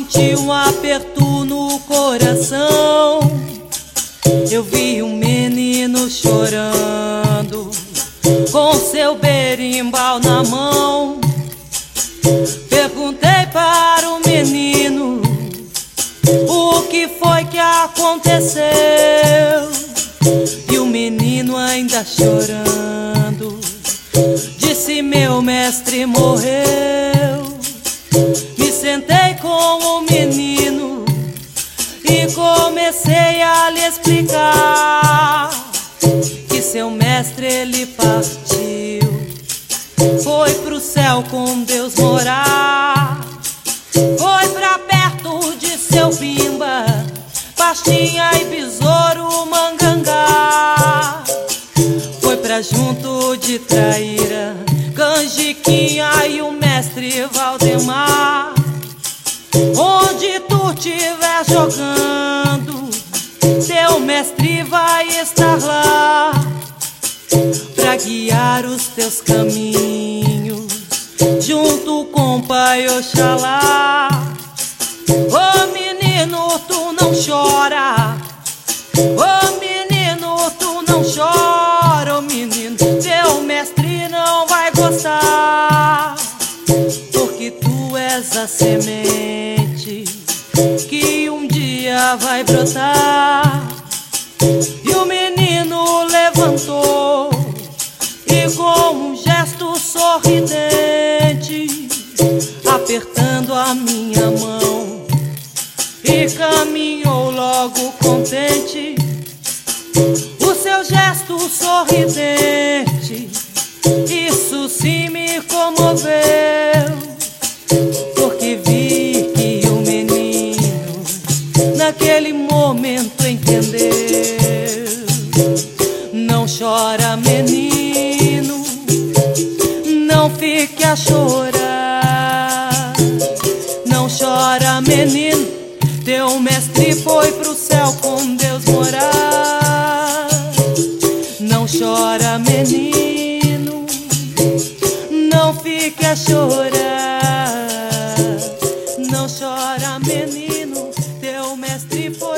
senti um aperto no coração. Eu vi um menino chorando, com seu berimbau na mão. Perguntei para o menino o que foi que aconteceu, e o menino ainda chorando disse: meu mestre morreu. Me sentei com o menino e comecei a lhe explicar que seu mestre ele partiu, foi pro céu com Deus morar, foi pra perto de seu Pimba, Pastinha e Besouro Mangangá, foi pra junto de Traíra, Canjiquinha e o mestre Valdemar. Onde tu estiver jogando, teu mestre vai estar lá pra guiar os teus caminhos, junto com o Pai Oxalá. Ô menino, tu não chora, ô menino, tu não chora, ô menino, teu mestre não vai gostar, porque tu és a semente que um dia vai brotar. E o menino levantou e com um gesto sorridente, apertando a minha mão, e caminhou logo contente. O seu gesto sorridente, isso sim me comoveu, porque vi que o menino naquele momento entendeu. Não chora, menino, não fique a chorar. Não chora, menino, teu mestre foi pro céu com Deus morar. Não chora, menino, não fique a chorar. Não chora, menino, teu mestre foi